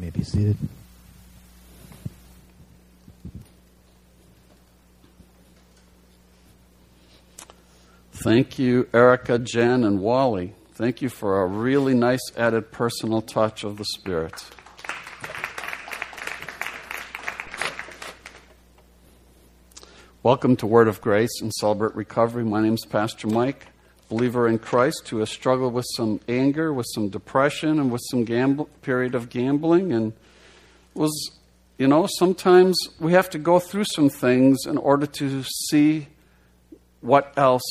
may be seated. Thank you, Erica, Jen, and Wally. Thank you for a really nice added personal touch of the Spirit. Welcome to Word of Grace and Celebrate Recovery. My name is Pastor Mike, believer in Christ who has struggled with some anger, with some depression, and with some period of gambling. And sometimes we have to go through some things in order to see what else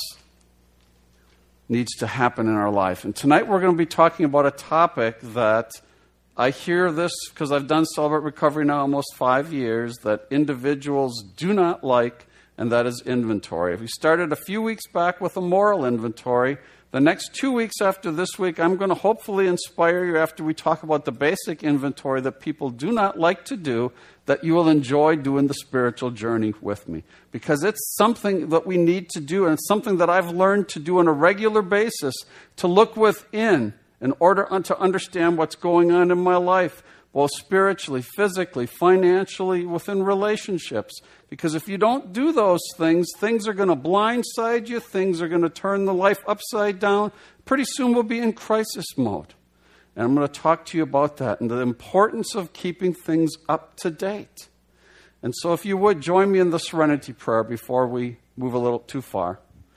needs to happen in our life. And tonight we're going to be talking about a topic that I hear this because I've done Celebrate Recovery now almost 5 years, that individuals do not like, and that is inventory. We started a few weeks back with a moral inventory. The next 2 weeks after this week, I'm going to hopefully inspire you after we talk about the basic inventory that people do not like to do, that you will enjoy doing the spiritual journey with me. Because it's something that we need to do, and it's something that I've learned to do on a regular basis, to look within in order to understand what's going on in my life, both spiritually, physically, financially, within relationships. Because if you don't do those things, things are going to blindside you, things are going to turn the life upside down. Pretty soon we'll be in crisis mode. And I'm going to talk to you about that and the importance of keeping things up to date. And so if you would, join me in the serenity prayer before we move a little too far.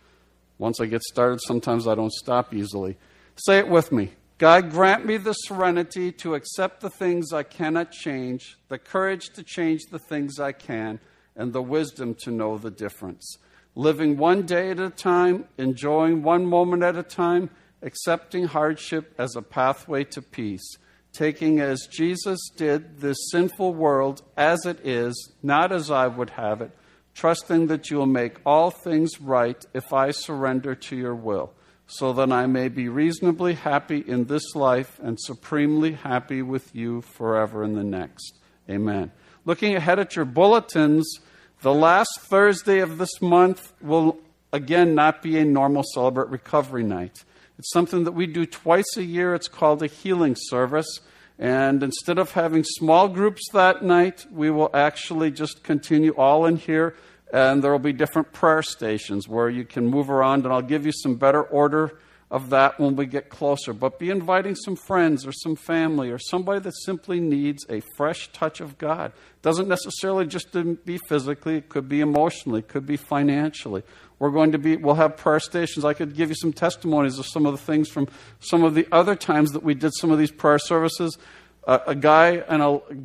Once I get started, sometimes I don't stop easily. Say it with me. God, grant me the serenity to accept the things I cannot change, the courage to change the things I can, and the wisdom to know the difference. Living one day at a time, enjoying one moment at a time, accepting hardship as a pathway to peace, taking as Jesus did this sinful world as it is, not as I would have it, trusting that you will make all things right if I surrender to your will, so that I may be reasonably happy in this life and supremely happy with you forever in the next. Amen. Looking ahead at your bulletins, the last Thursday of this month will again not be a normal Celebrate Recovery night. It's something that we do twice a year. It's called a healing service. And instead of having small groups that night, we will actually just continue all in here. And there will be different prayer stations where you can move around. And I'll give you some better order of that when we get closer. But be inviting some friends or some family or somebody that simply needs a fresh touch of God. It doesn't necessarily just be physically. It could be emotionally. It could be financially. We'll have prayer stations. I could give you some testimonies of some of the things from some of the other times that we did some of these prayer services. Both a guy and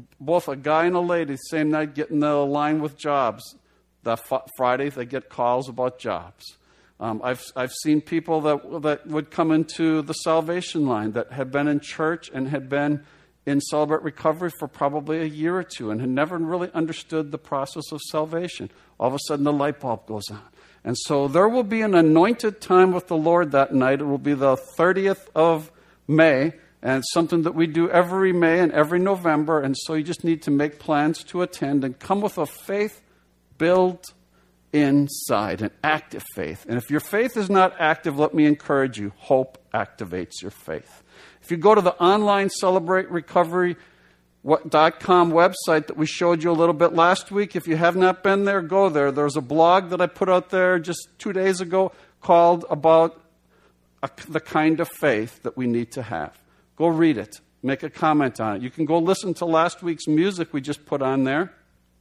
a lady, same night, get in the line with jobs. That Friday, they get calls about jobs. I've seen people that would come into the salvation line that had been in church and had been in Celebrate Recovery for probably a year or two and had never really understood the process of salvation. All of a sudden, the light bulb goes on. And so there will be an anointed time with the Lord that night. It will be the 30th of May, and it's something that we do every May and every November. And so you just need to make plans to attend and come with a faith built inside, an active faith. And if your faith is not active, let me encourage you, hope activates your faith. If you go to the online CelebrateRecovery.com website that we showed you a little bit last week, if you have not been there, go there. There's a blog that I put out there just 2 days ago called about the kind of faith that we need to have. Go read it. Make a comment on it. You can go listen to last week's music we just put on there.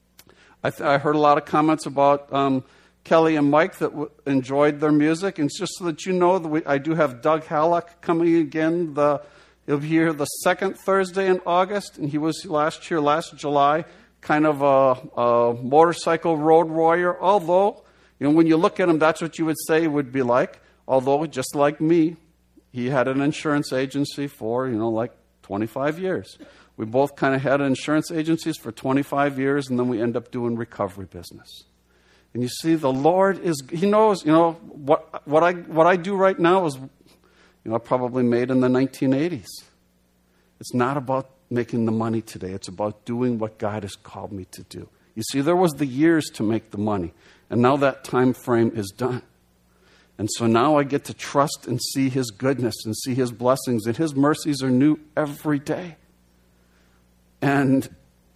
I heard a lot of comments about Kelly and Mike that enjoyed their music. And it's just so that you know, that I do have Doug Halleck coming again. He'll be here the second Thursday in August. And he was last July, kind of a motorcycle road warrior. Although, when you look at him, that's what you would say he would be like. Although, just like me, he had an insurance agency for, 25 years. We both kind of had insurance agencies for 25 years, and then we end up doing recovery business. And you see, the Lord He knows, what I do right now is, probably made in the 1980s. It's not about making the money today. It's about doing what God has called me to do. You see, there was the years to make the money, and now that time frame is done. And so now I get to trust and see His goodness and see His blessings, and His mercies are new every day. And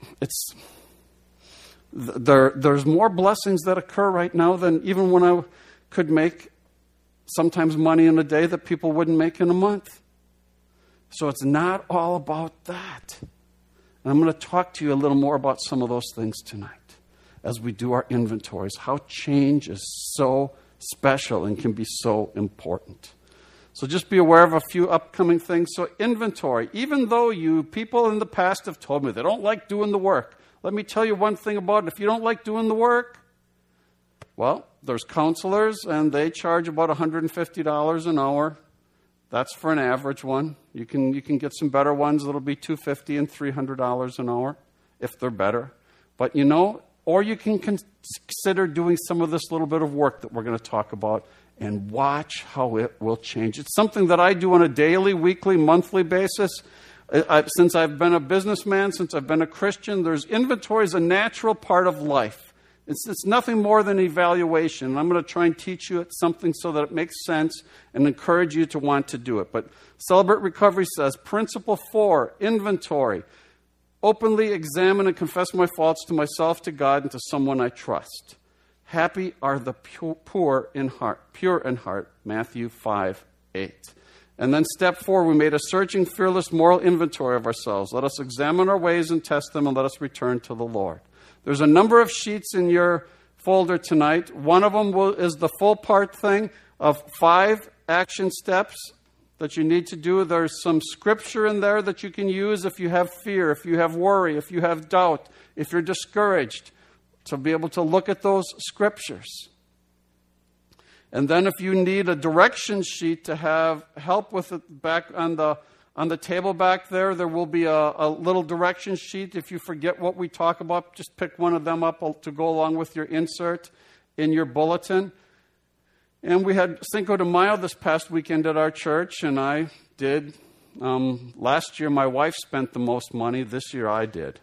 there's more blessings that occur right now than even when I could make sometimes money in a day that people wouldn't make in a month. So it's not all about that. And I'm going to talk to you a little more about some of those things tonight as we do our inventories, how change is so special and can be so important. So just be aware of a few upcoming things. So inventory, even though you people in the past have told me they don't like doing the work, let me tell you one thing about it. If you don't like doing the work, well, there's counselors and they charge about $150 an hour. That's for an average one. You can get some better ones that'll be $250 and $300 an hour if they're better. But or you can consider doing some of this little bit of work that we're going to talk about and watch how it will change. It's something that I do on a daily, weekly, monthly basis. Since I've been a businessman, since I've been a Christian, inventory is a natural part of life. It's nothing more than evaluation. And I'm going to try and teach you something so that it makes sense and encourage you to want to do it. But Celebrate Recovery says, Principle 4, inventory. Openly examine and confess my faults to myself, to God, and to someone I trust. Happy are the pure in heart, Matthew 5:8. And then step 4, we made a searching, fearless, moral inventory of ourselves. Let us examine our ways and test them, and let us return to the Lord. There's a number of sheets in your folder tonight. One of them is the full part thing of 5 action steps that you need to do. There's some scripture in there that you can use if you have fear, if you have worry, if you have doubt, if you're discouraged, to be able to look at those scriptures. And then if you need a direction sheet to have help with it, back on the table back there, there will be a little direction sheet. If you forget what we talk about, just pick one of them up to go along with your insert in your bulletin. And we had Cinco de Mayo this past weekend at our church, and I did. Last year, my wife spent the most money. This year, I did.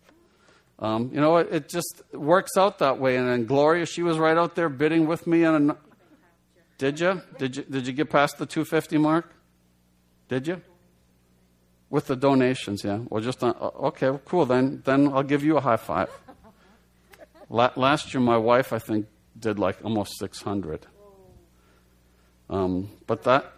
It just works out that way. And then Gloria, she was right out there bidding with me. Did you? Did you get past the $250 mark? Did you? With the donations, yeah. Well, just okay, well, cool. Then I'll give you a high five. Last year, my wife, I think, did like almost 600. But that,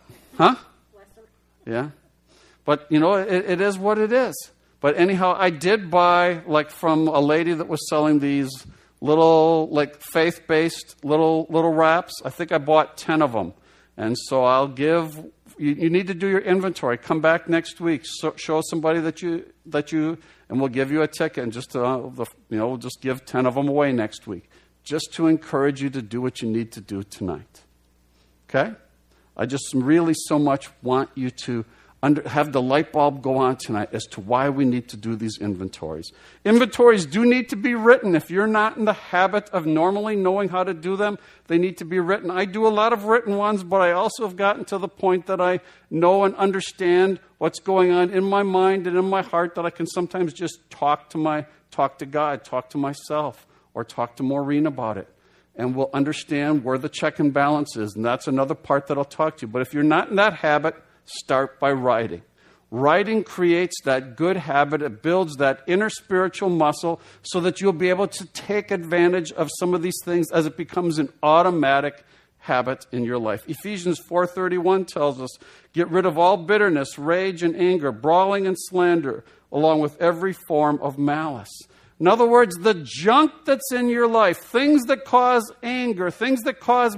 yeah. But, it is what it is. But anyhow, I did buy, from a lady that was selling these little, faith-based little wraps. I think I bought 10 of them. And so I'll give, you need to do your inventory. Come back next week. Show somebody that you, and we'll give you a ticket. And just, we'll just give 10 of them away next week. Just to encourage you to do what you need to do tonight. Okay? I just really so much want you to have the light bulb go on tonight as to why we need to do these inventories. Inventories do need to be written. If you're not in the habit of normally knowing how to do them, they need to be written. I do a lot of written ones, but I also have gotten to the point that I know and understand what's going on in my mind and in my heart, that I can sometimes just talk to God, talk to myself, or talk to Maureen about it. And we'll understand where the check and balance is. And that's another part that I'll talk to you. But if you're not in that habit, start by writing. Writing creates that good habit. It builds that inner spiritual muscle so that you'll be able to take advantage of some of these things as it becomes an automatic habit in your life. Ephesians 4:31 tells us, get rid of all bitterness, rage, and anger, brawling and slander, along with every form of malice. In other words, the junk that's in your life, things that cause anger, things that cause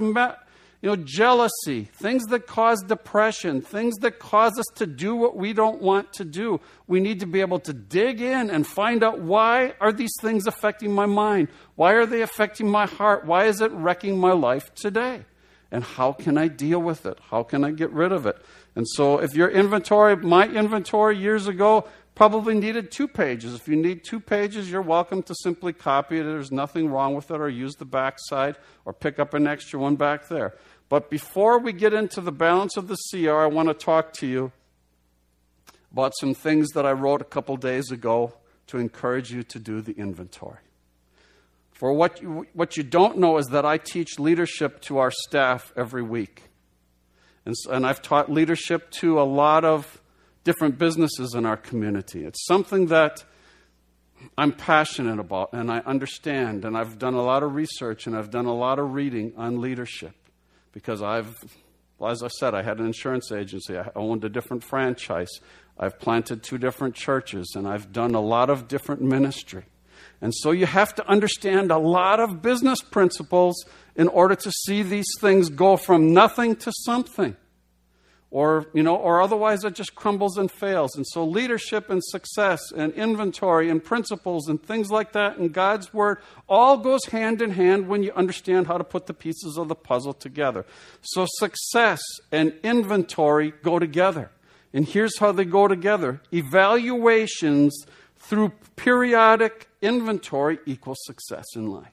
jealousy, things that cause depression, things that cause us to do what we don't want to do. We need to be able to dig in and find out, why are these things affecting my mind? Why are they affecting my heart? Why is it wrecking my life today? And how can I deal with it? How can I get rid of it? And so if your inventory, my inventory years ago, probably needed 2 pages. If you need 2 pages, you're welcome to simply copy it. There's nothing wrong with it, or use the back side, or pick up an extra one back there. But before we get into the balance of the CR, I want to talk to you about some things that I wrote a couple days ago to encourage you to do the inventory. For what you don't know is that I teach leadership to our staff every week. And I've taught leadership to a lot of different businesses in our community. It's something that I'm passionate about, and I understand, and I've done a lot of research, and I've done a lot of reading on leadership, because as I said, I had an insurance agency. I owned a different franchise. I've planted 2 different churches, and I've done a lot of different ministry. And so you have to understand a lot of business principles in order to see these things go from nothing to something. Or otherwise it just crumbles and fails. And so leadership and success and inventory and principles and things like that in God's Word all goes hand in hand when you understand how to put the pieces of the puzzle together. So success and inventory go together. And here's how they go together. Evaluations through periodic inventory equals success in life.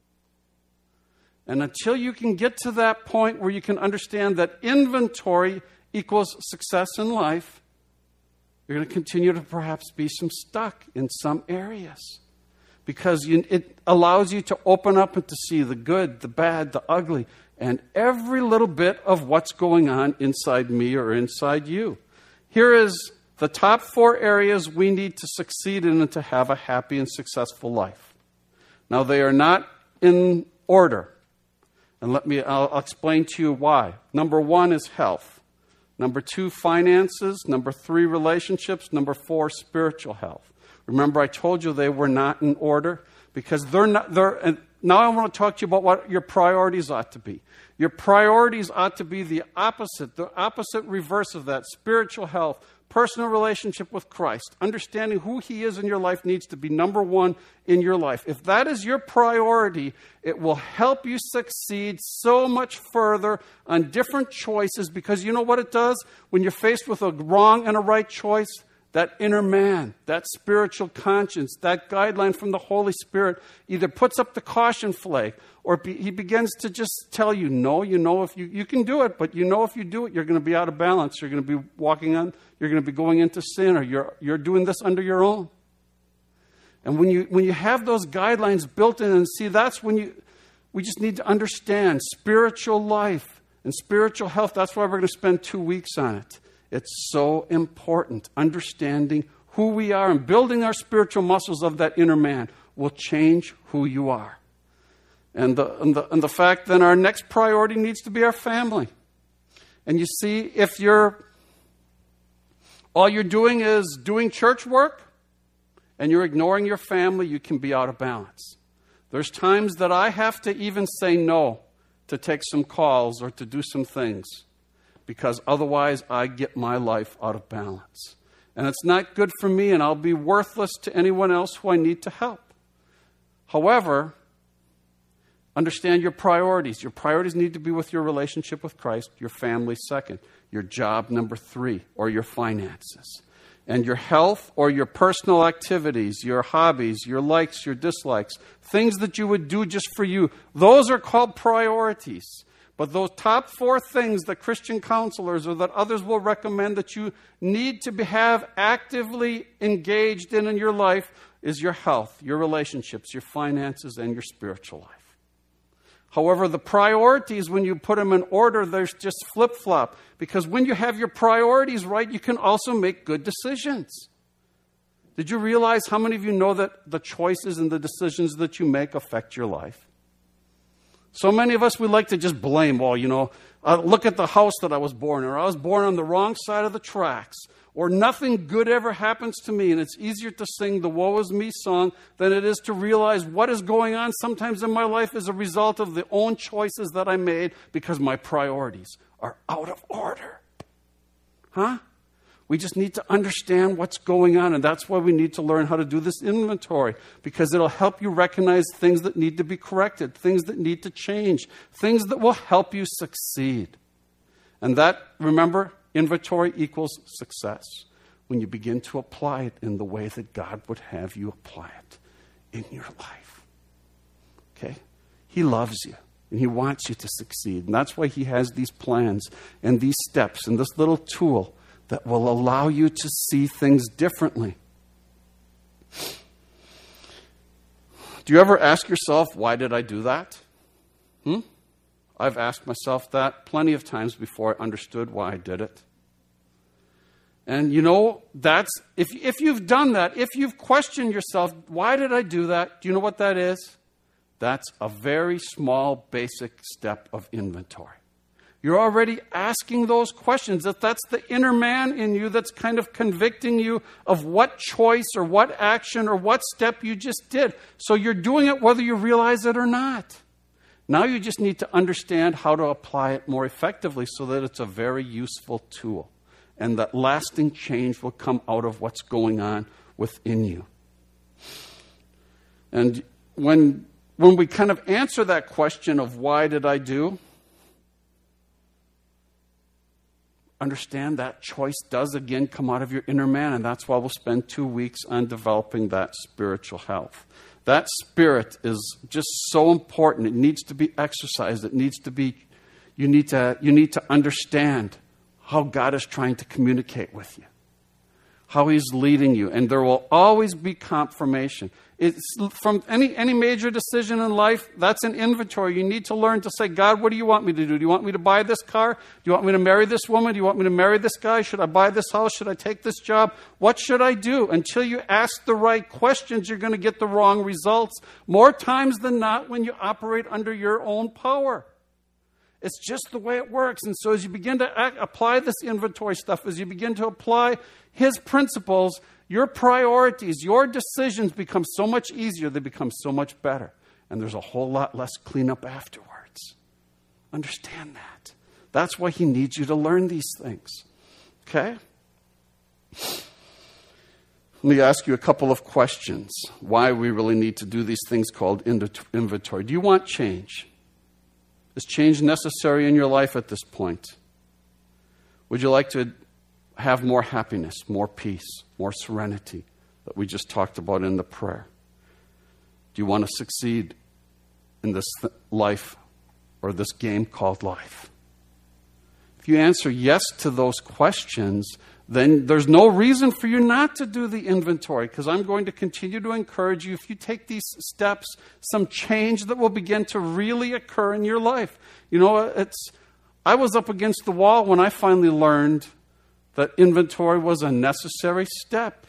And until you can get to that point where you can understand that inventory equals success in life, you're going to continue to perhaps be stuck in some areas. Because it allows you to open up and to see the good, the bad, the ugly, and every little bit of what's going on inside me or inside you. Here is the top 4 areas we need to succeed in and to have a happy and successful life. Now, they are not in order. And I'll explain to you why. Number 1 is health. Number 2, finances. Number 3, relationships. Number 4, spiritual health. Remember, I told you they were not in order because they're not. And now I want to talk to you about what your priorities ought to be. Your priorities ought to be the opposite reverse of that. Spiritual health, personal relationship with Christ, understanding who He is in your life needs to be number 1 in your life. If that is your priority, it will help you succeed so much further on different choices, because you know what it does? When you're faced with a wrong and a right choice, that inner man, that spiritual conscience, that guideline from the Holy Spirit either puts up the caution flag or he begins to just tell you, no, if you can do it, but if you do it, you're going to be out of balance. You're going to be you're going to be going into sin, or you're doing this under your own. And when you have those guidelines built in, and see, that's when we just need to understand spiritual life and spiritual health. That's why we're going to spend 2 weeks on it. It's so important. Understanding who we are and building our spiritual muscles of that inner man will change who you are. And the fact that our next priority needs to be our family. And you see, if all you're doing is doing church work and you're ignoring your family, you can be out of balance. There's times that I have to even say no to take some calls or to do some things, because otherwise I get my life out of balance. And it's not good for me, and I'll be worthless to anyone else who I need to help. However, understand your priorities. Your priorities need to be with your relationship with Christ, your family second, your job number 3, or your finances. And your health or your personal activities, your hobbies, your likes, your dislikes, things that you would do just for you, those are called priorities. But those top 4 things that Christian counselors or that others will recommend that you need to have actively engaged in your life is your health, your relationships, your finances, and your spiritual life. However, the priorities, when you put them in order, there's just flip-flop. Because when you have your priorities right, you can also make good decisions. Did you realize how many of you know that the choices and the decisions that you make affect your life? So many of us, we like to just blame, look at the house that I was born in, or I was born on the wrong side of the tracks, or nothing good ever happens to me. And it's easier to sing the woe is me song than it is to realize what is going on sometimes in my life as a result of the own choices that I made because my priorities are out of order. We just need to understand what's going on, and that's why we need to learn how to do this inventory, because it'll help you recognize things that need to be corrected, things that need to change, things that will help you succeed. And that, remember, inventory equals success when you begin to apply it in the way that God would have you apply it in your life. Okay? He loves you, and He wants you to succeed. And that's why He has these plans and these steps and this little tool that will allow you to see things differently. Do you ever ask yourself, why did I do that? I've asked myself that plenty of times before I understood why I did it. And if you've done that, if you've questioned yourself, why did I do that? Do you know what that is? That's a very small, basic step of inventory. You're already asking those questions. That's the inner man in you that's kind of convicting you of what choice or what action or what step you just did. So you're doing it whether you realize it or not. Now you just need to understand how to apply it more effectively so that it's a very useful tool and that lasting change will come out of what's going on within you. And when we kind of answer that question of why did I do, understand that choice does again come out of your inner man, and that's why we'll spend 2 weeks on developing that spiritual health. That spirit is just so important. It needs to be exercised. It needs to be, you need to understand how God is trying to communicate with you, how He's leading you, and there will always be confirmation. It's from any major decision in life, that's an inventory. You need to learn to say, God, what do you want me to do? Do you want me to buy this car? Do you want me to marry this woman? Do you want me to marry this guy? Should I buy this house? Should I take this job? What should I do? Until you ask the right questions, you're going to get the wrong results. More times than not when you operate under your own power. It's just the way it works. And so as you begin to apply this inventory stuff, as you begin to apply His principles, your priorities, your decisions become so much easier. They become so much better. And there's a whole lot less cleanup afterwards. Understand that. That's why He needs you to learn these things. Okay? Let me ask you a couple of questions. Why we really need to do these things called inventory. Do you want change? Is change necessary in your life at this point? Would you like to have more happiness, more peace, more serenity that we just talked about in the prayer? Do you want to succeed in this life or this game called life? If you answer yes to those questions, then there's no reason for you not to do the inventory, because I'm going to continue to encourage you, if you take these steps, some change that will begin to really occur in your life. I was up against the wall when I finally learned that inventory was a necessary step.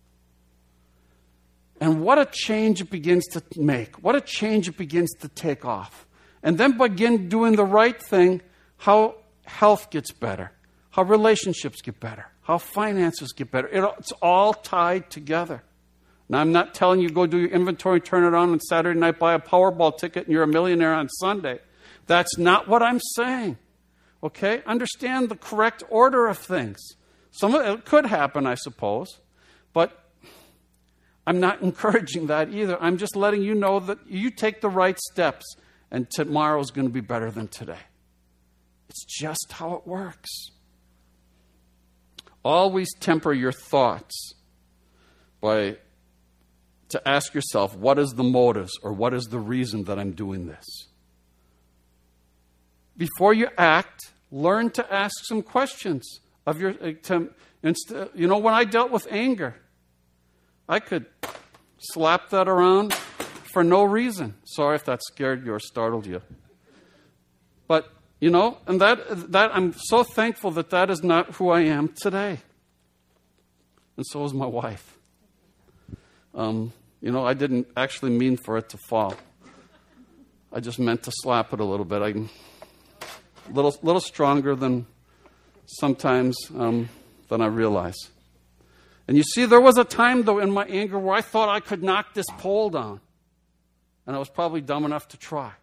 And what a change it begins to make. What a change it begins to take off. And then begin doing the right thing, how health gets better, how relationships get better, how finances get better. It's all tied together. Now, I'm not telling you go do your inventory, turn it on Saturday night, buy a Powerball ticket, and you're a millionaire on Sunday. That's not what I'm saying. Okay? Understand the correct order of things. Some of it could happen, I suppose, but I'm not encouraging that either. I'm just letting you know that you take the right steps, and tomorrow's going to be better than today. It's just how it works. Always temper your thoughts to ask yourself, what is the motives or what is the reason that I'm doing this? Before you act, learn to ask some questions of when I dealt with anger, I could slap that around for no reason. Sorry if that scared you or startled you. But, and that I'm so thankful that is not who I am today. And so is my wife. I didn't actually mean for it to fall. I just meant to slap it a little bit. I'm a little stronger than sometimes than I realize. And you see, there was a time, though, in my anger where I thought I could knock this pole down. And I was probably dumb enough to try.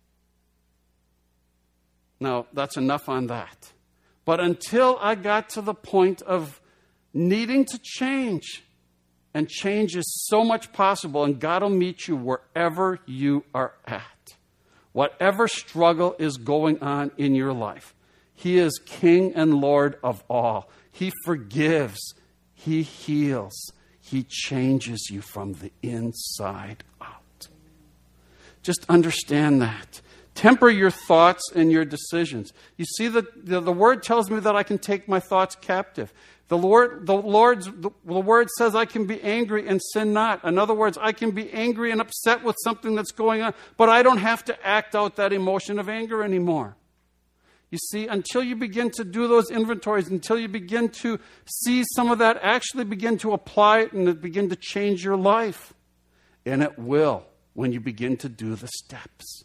Now, that's enough on that. But until I got to the point of needing to change, and change is so much possible, and God will meet you wherever you are at. Whatever struggle is going on in your life, He is King and Lord of all. He forgives. He heals. He changes you from the inside out. Just understand that. Temper your thoughts and your decisions. You see, the Word tells me that I can take my thoughts captive. The Word says I can be angry and sin not. In other words, I can be angry and upset with something that's going on, but I don't have to act out that emotion of anger anymore. You see, until you begin to do those inventories, until you begin to see some of that, actually begin to apply it and begin to change your life. And it will when you begin to do the steps.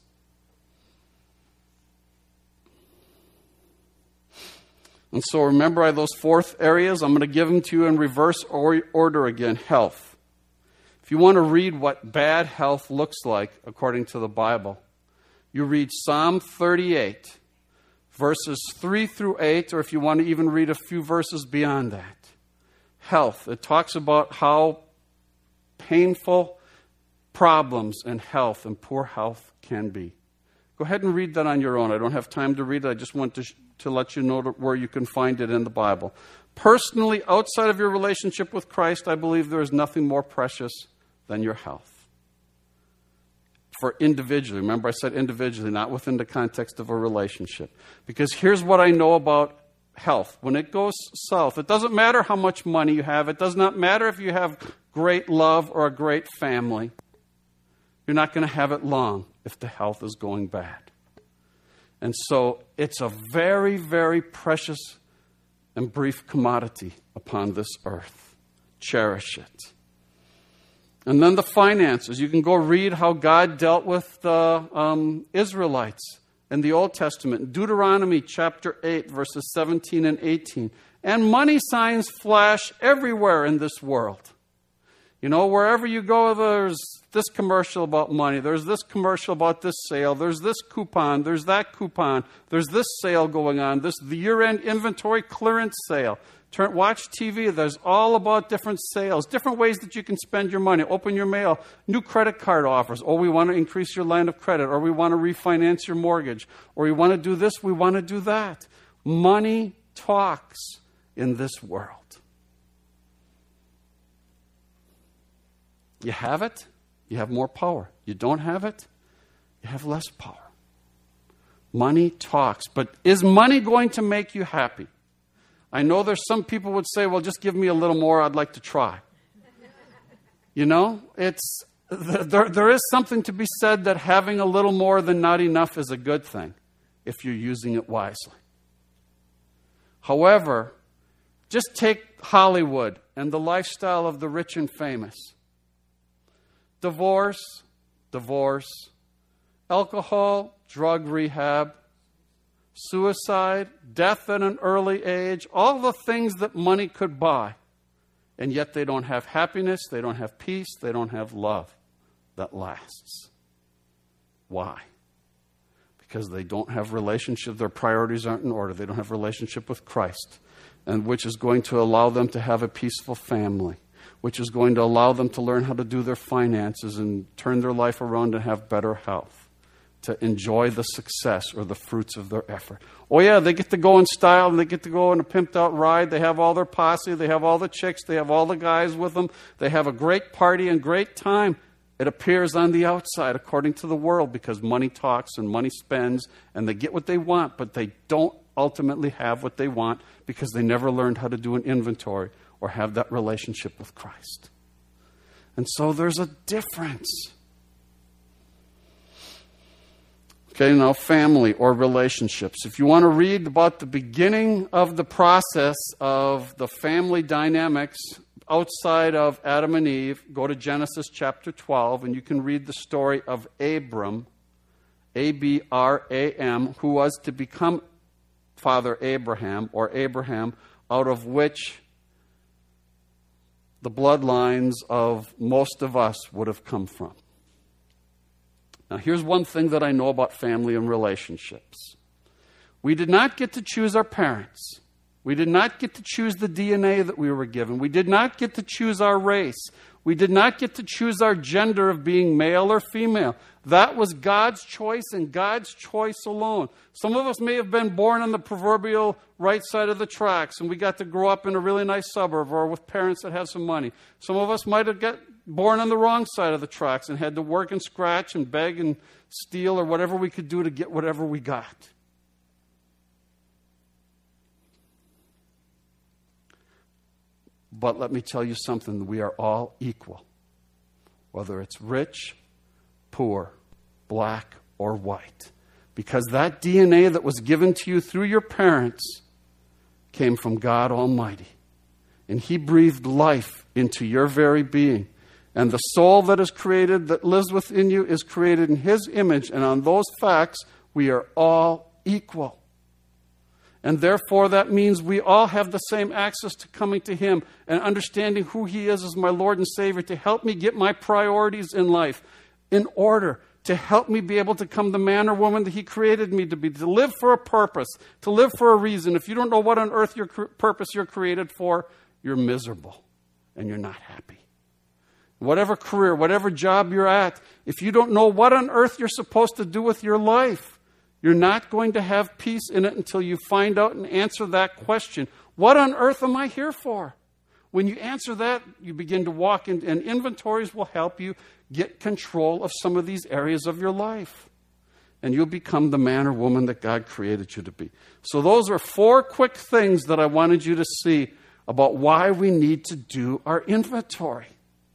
And so remember those 4 areas. I'm going to give them to you in reverse order again. Health. If you want to read what bad health looks like according to the Bible, you read Psalm 38. Verses 3 through 8, or if you want to even read a few verses beyond that. Health. It talks about how painful problems in health and poor health can be. Go ahead and read that on your own. I don't have time to read it. I just want to let you know where you can find it in the Bible. Personally, outside of your relationship with Christ, I believe there is nothing more precious than your health. For individually. Remember, I said individually, not within the context of a relationship. Because here's what I know about health. When it goes south, it doesn't matter how much money you have. It does not matter if you have great love or a great family. You're not going to have it long if the health is going bad. And so it's a very, very precious and brief commodity upon this earth. Cherish it. And then the finances. You can go read how God dealt with the Israelites in the Old Testament. Deuteronomy chapter 8, verses 17 and 18. And money signs flash everywhere in this world. You know, wherever you go, there's this commercial about money. There's this commercial about this sale. There's this coupon. There's that coupon. There's this sale going on. The year-end inventory clearance sale. Watch TV. There's all about different sales, different ways that you can spend your money. Open your mail. New credit card offers. Oh, we want to increase your line of credit. Or we want to refinance your mortgage. Or we want to do this. We want to do that. Money talks in this world. You have it, you have more power. You don't have it, you have less power. Money talks. But is money going to make you happy? I know there's some people would say, well, just give me a little more, I'd like to try. You know, there is something to be said that having a little more than not enough is a good thing if you're using it wisely. However, just take Hollywood and the lifestyle of the rich and famous. Divorce, alcohol, drug rehab, suicide, death at an early age, all the things that money could buy. And yet they don't have happiness, they don't have peace, they don't have love that lasts. Why? Because they don't have relationship, their priorities aren't in order. They don't have relationship with Christ, and which is going to allow them to have a peaceful family, which is going to allow them to learn how to do their finances and turn their life around and have better health, to enjoy the success or the fruits of their effort. Oh yeah, they get to go in style and they get to go on a pimped out ride. They have all their posse, they have all the chicks, they have all the guys with them. They have a great party and great time. It appears on the outside according to the world because money talks and money spends and they get what they want, but they don't ultimately have what they want because they never learned how to do an inventory or have that relationship with Christ. And so there's a difference. Okay, now family or relationships. If you want to read about the beginning of the process of the family dynamics outside of Adam and Eve, go to Genesis chapter 12, and you can read the story of Abram, Abram, who was to become Father Abraham, or Abraham, out of which the bloodlines of most of us would have come from. Now, here's one thing that I know about family and relationships. We did not get to choose our parents. We did not get to choose the DNA that we were given. We did not get to choose our race. We did not get to choose our gender of being male or female. That was God's choice and God's choice alone. Some of us may have been born on the proverbial right side of the tracks, and we got to grow up in a really nice suburb or with parents that have some money. Some of us might have got born on the wrong side of the tracks and had to work and scratch and beg and steal or whatever we could do to get whatever we got. But let me tell you something, we are all equal. Whether it's rich, poor, black, or white. Because that DNA that was given to you through your parents came from God Almighty. And He breathed life into your very being. And the soul that is created, that lives within you, is created in His image. And on those facts, we are all equal. And therefore, that means we all have the same access to coming to Him and understanding who He is as my Lord and Savior to help me get my priorities in life in order, to help me be able to become the man or woman that He created me to be, to live for a purpose, to live for a reason. If you don't know what on earth your purpose you're created for, you're miserable and you're not happy. Whatever career, whatever job you're at, if you don't know what on earth you're supposed to do with your life, you're not going to have peace in it until you find out and answer that question. What on earth am I here for? When you answer that, you begin to walk in, and inventories will help you get control of some of these areas of your life. And you'll become the man or woman that God created you to be. So those are 4 quick things that I wanted you to see about why we need to do our inventory.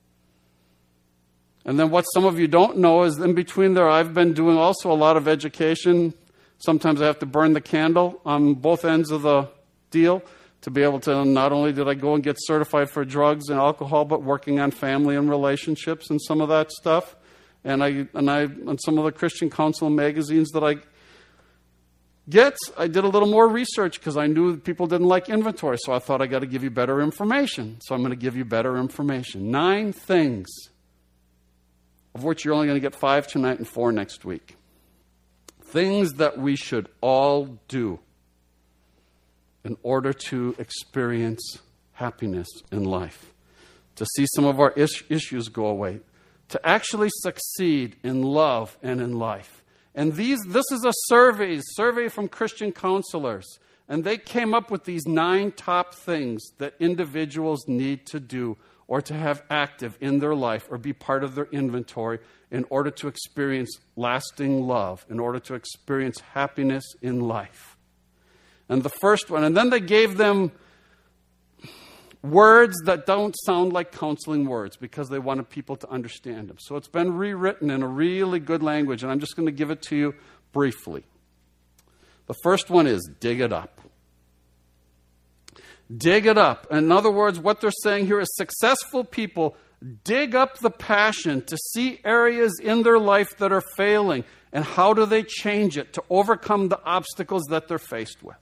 And then what some of you don't know is in between there, I've been doing also a lot of education. Sometimes I have to burn the candle on both ends of the deal to be able to, not only did I go and get certified for drugs and alcohol, but working on family and relationships and some of that stuff. And on some of the Christian Counsel magazines that I did a little more research because I knew people didn't like inventory. So I thought I got to give you better information. So I'm going to give you better information. 9 things, of which you're only going to get 5 tonight and 4 next week. Things that we should all do in order to experience happiness in life, to see some of our issues go away, to actually succeed in love and in life. And this is a survey from Christian counselors, and they came up with these 9 top things that individuals need to do or to have active in their life or be part of their inventory in order to experience lasting love, in order to experience happiness in life. And the first one, and then they gave them words that don't sound like counseling words because they wanted people to understand them. So it's been rewritten in a really good language, and I'm just going to give it to you briefly. The first one is dig it up. Dig it up. In other words, what they're saying here is successful people dig up the passion to see areas in their life that are failing, and how do they change it to overcome the obstacles that they're faced with.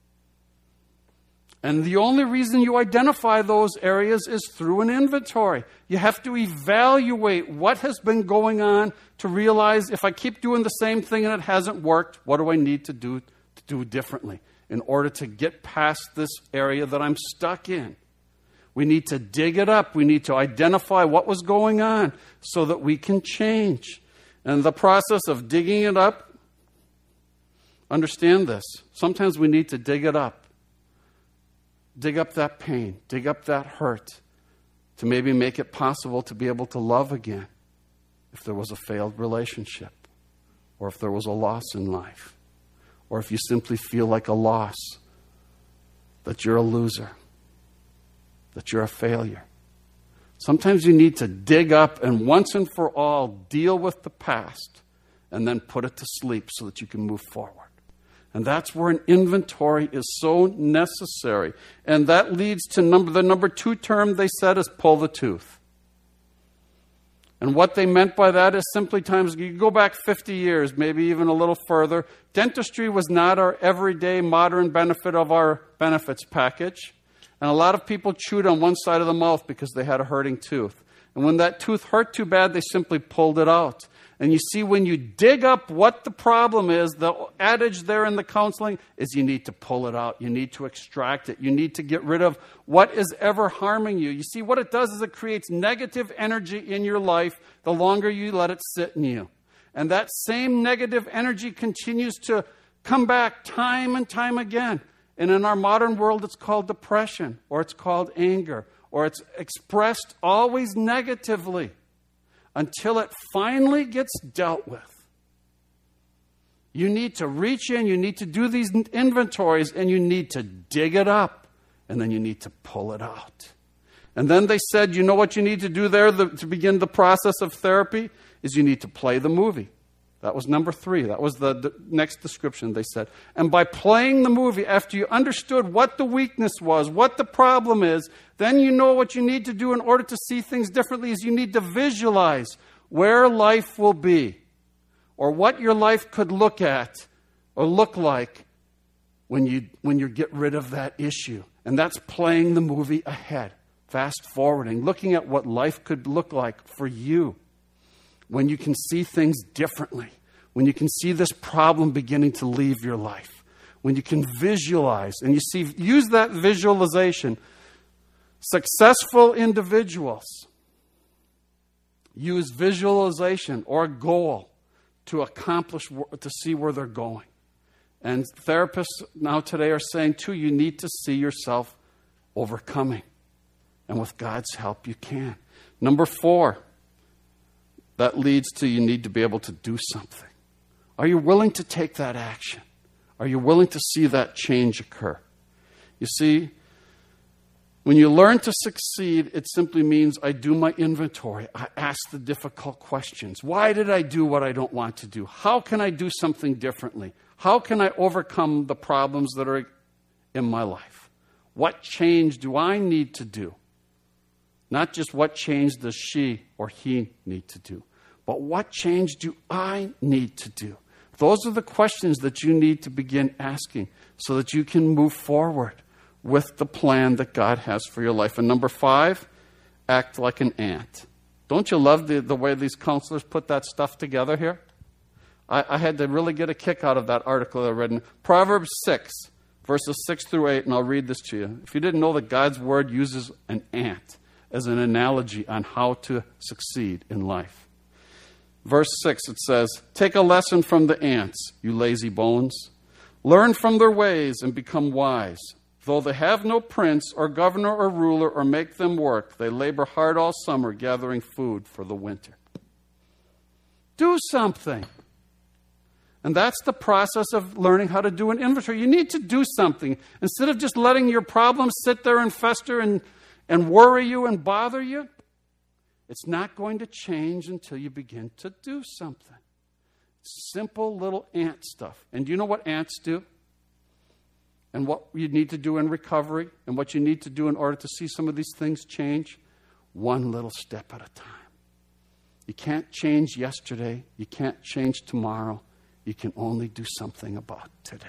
And the only reason you identify those areas is through an inventory. You have to evaluate what has been going on to realize if I keep doing the same thing and it hasn't worked, what do I need to do differently in order to get past this area that I'm stuck in? We need to dig it up. We need to identify what was going on so that we can change. And the process of digging it up, understand this. Sometimes we need to dig it up. Dig up that pain. Dig up that hurt to maybe make it possible to be able to love again if there was a failed relationship or if there was a loss in life or if you simply feel like a loss, that you're a loser, that you're a failure. Sometimes you need to dig up and once and for all deal with the past and then put it to sleep so that you can move forward. And that's where an inventory is so necessary. And that leads to the number 2 term they said is pull the tooth. And what they meant by that is simply times, you go back 50 years, maybe even a little further, dentistry was not our everyday modern benefit of our benefits package. And a lot of people chewed on one side of the mouth because they had a hurting tooth. And when that tooth hurt too bad, they simply pulled it out. And you see, when you dig up what the problem is, the adage there in the counseling is you need to pull it out. You need to extract it. You need to get rid of what is ever harming you. You see, what it does is it creates negative energy in your life the longer you let it sit in you. And that same negative energy continues to come back time and time again. And in our modern world, it's called depression, or it's called anger, or it's expressed always negatively, until it finally gets dealt with. You need to reach in, you need to do these inventories, and you need to dig it up, and then you need to pull it out. And then they said, you know what you need to do there to begin the process of therapy? Is you need to play the movie. That was number 3. That was the next description they said. And by playing the movie, after you understood what the weakness was, what the problem is, then you know what you need to do in order to see things differently is you need to visualize where life will be or what your life could look at or look like when you get rid of that issue. And that's playing the movie ahead, fast forwarding, looking at what life could look like for you. When you can see things differently, when you can see this problem beginning to leave your life, when you can visualize, and use that visualization. Successful individuals use visualization or a goal to accomplish, to see where they're going. And therapists now today are saying, too, you need to see yourself overcoming. And with God's help, you can. Number 4, that leads to you need to be able to do something. Are you willing to take that action? Are you willing to see that change occur? You see, when you learn to succeed, it simply means I do my inventory. I ask the difficult questions. Why did I do what I don't want to do? How can I do something differently? How can I overcome the problems that are in my life? What change do I need to do? Not just what change does she or he need to do, but what change do I need to do? Those are the questions that you need to begin asking so that you can move forward with the plan that God has for your life. And number 5, act like an ant. Don't you love the way these counselors put that stuff together here? I had to really get a kick out of that article I read in Proverbs 6, verses 6 through 8, and I'll read this to you. If you didn't know that God's Word uses an ant as an analogy on how to succeed in life. Verse 6, it says, "Take a lesson from the ants, you lazy bones. Learn from their ways and become wise. Though they have no prince or governor or ruler or make them work, they labor hard all summer gathering food for the winter." Do something. And that's the process of learning how to do an inventory. You need to do something. Instead of just letting your problems sit there and fester and worry you and bother you, it's not going to change until you begin to do something. Simple little ant stuff. And do you know what ants do? And what you need to do in recovery and what you need to do in order to see some of these things change? One little step at a time. You can't change yesterday. You can't change tomorrow. You can only do something about today.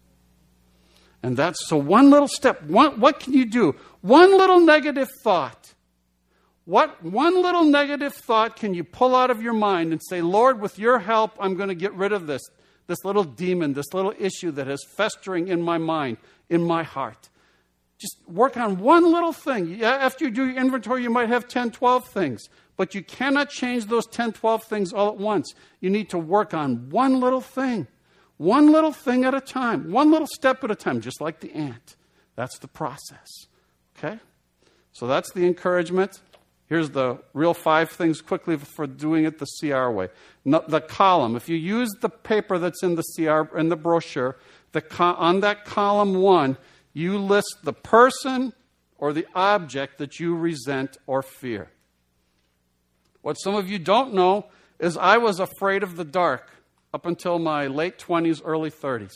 And that's, so one little step. What can you do? One little negative thought. What one little negative thought can you pull out of your mind and say, Lord, with your help, I'm going to get rid of this little demon, this little issue that is festering in my mind, in my heart. Just work on one little thing. After you do your inventory, you might have 10, 12 things. But you cannot change those 10, 12 things all at once. You need to work on one little thing. One little thing at a time. One little step at a time, just like the ant. That's the process. Okay? So that's the encouragement. Here's the real 5 things quickly for doing it the CR way. The column. If you use the paper that's in the CR, in the brochure, on that column 1, you list the person or the object that you resent or fear. What some of you don't know is I was afraid of the dark up until my late 20s, early 30s.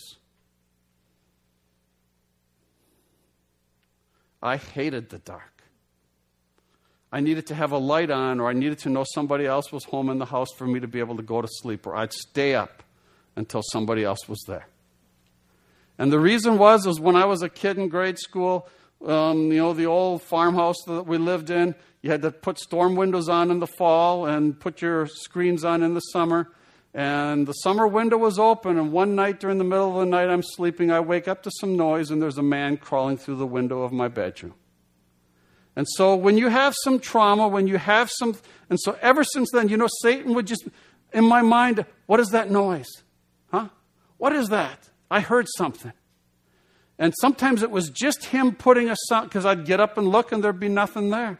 I hated the dark. I needed to have a light on, or I needed to know somebody else was home in the house for me to be able to go to sleep, or I'd stay up until somebody else was there. And the reason was when I was a kid in grade school, the old farmhouse that we lived in, you had to put storm windows on in the fall and put your screens on in the summer. And the summer window was open, and one night during the middle of the night I'm sleeping, I wake up to some noise, and there's a man crawling through the window of my bedroom. And so when you have some trauma, and so ever since then, Satan would just, in my mind, what is that noise? Huh? What is that? I heard something. And sometimes it was just him putting a sound, because I'd get up and look and there'd be nothing there.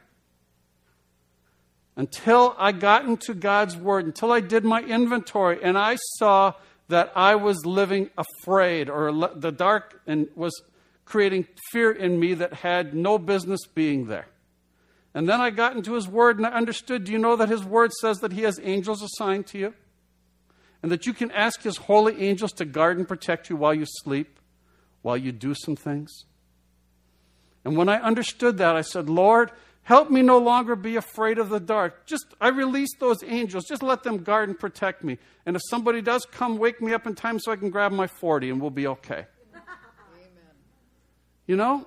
Until I got into God's Word, until I did my inventory, and I saw that I was living afraid, or the dark and was creating fear in me that had no business being there. And then I got into His Word and I understood, do you know that His Word says that He has angels assigned to you? and that you can ask His holy angels to guard and protect you while you sleep, while you do some things? And when I understood that, I said, Lord, help me no longer be afraid of the dark. I release those angels. Just let them guard and protect me. And if somebody does come, wake me up in time so I can grab my 40 and we'll be okay. Amen. You know,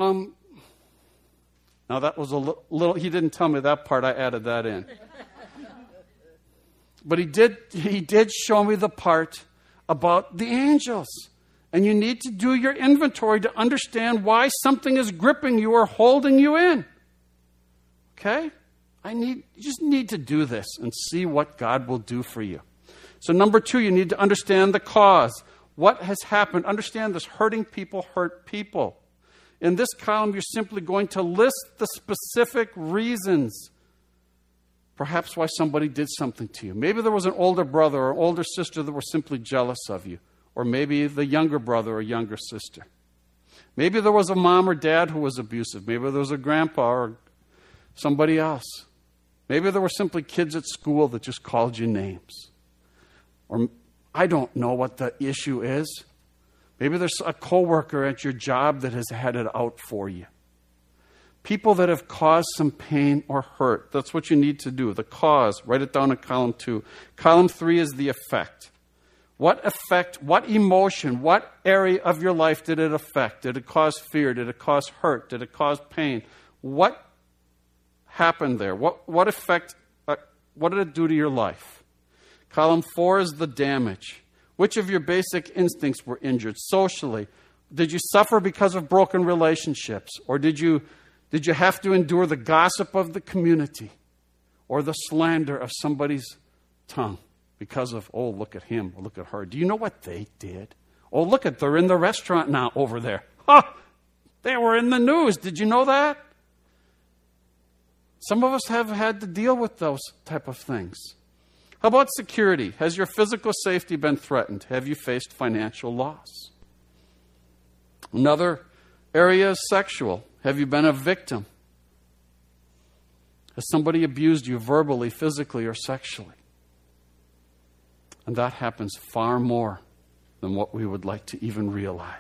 now that was a little, he didn't tell me that part, I added that in. But he did show me the part about the angels. And you need to do your inventory to understand why something is gripping you or holding you in. Okay? You just need to do this and see what God will do for you. So number 2, you need to understand the cause. What has happened? Understand this. Hurting people hurt people. In this column, you're simply going to list the specific reasons, perhaps why somebody did something to you. Maybe there was an older brother or older sister that were simply jealous of you. Or maybe the younger brother or younger sister. Maybe there was a mom or dad who was abusive. Maybe there was a grandpa or somebody else. Maybe there were simply kids at school that just called you names. Or I don't know what the issue is. Maybe there's a coworker at your job that has had it out for you. People that have caused some pain or hurt. That's what you need to do. The cause, write it down in column 2. Column 3 is the effect. What effect, what emotion, what area of your life did it affect? Did it cause fear? Did it cause hurt? Did it cause pain? What happened there? What effect, what did it do to your life? Column 4 is the damage. Which of your basic instincts were injured? Socially, did you suffer because of broken relationships? Or did you have to endure the gossip of the community? Or the slander of somebody's tongue? Because of, oh, look at him, or look at her. Do you know what they did? Oh, look at, they're in the restaurant now over there. They were in the news. Did you know that? Some of us have had to deal with those type of things. How about security? Has your physical safety been threatened? Have you faced financial loss? Another area is sexual. Have you been a victim? Has somebody abused you verbally, physically, or sexually? And that happens far more than what we would like to even realize.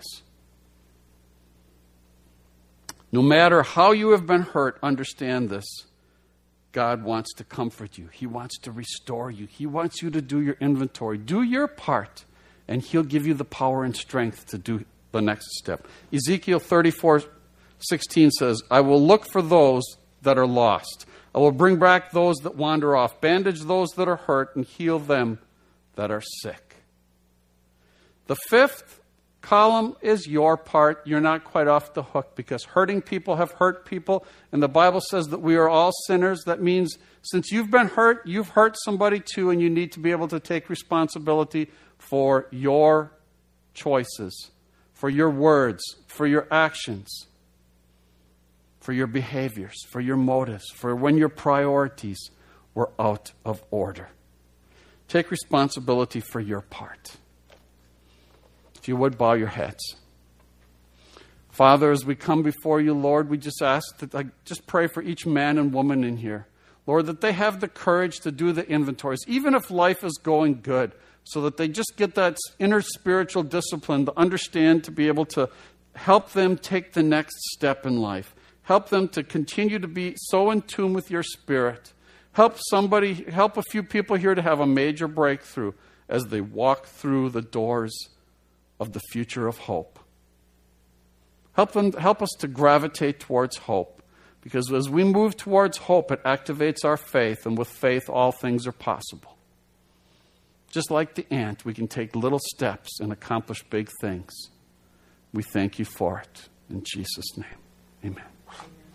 No matter how you have been hurt, understand this. God wants to comfort you. He wants to restore you. He wants you to do your inventory. Do your part, and He'll give you the power and strength to do the next step. Ezekiel 34:16 says, I will look for those that are lost. I will bring back those that wander off, bandage those that are hurt, and heal them that are sick. The 5th column is your part. You're not quite off the hook because hurting people have hurt people. And the Bible says that we are all sinners. That means since you've been hurt, you've hurt somebody too, and you need to be able to take responsibility for your choices, for your words, for your actions, for your behaviors, for your motives, for when your priorities were out of order. Take responsibility for your part. If you would, bow your heads. Father, as we come before you, Lord, we just ask that, just pray for each man and woman in here. Lord, that they have the courage to do the inventories, even if life is going good, so that they just get that inner spiritual discipline to understand, to be able to help them take the next step in life. Help them to continue to be so in tune with your Spirit. Help a few people here to have a major breakthrough as they walk through the doors of the future of hope. Help us to gravitate towards hope, because as we move towards hope, it activates our faith, and with faith, all things are possible. Just like the ant, we can take little steps and accomplish big things. We thank you for it. In Jesus' name, amen.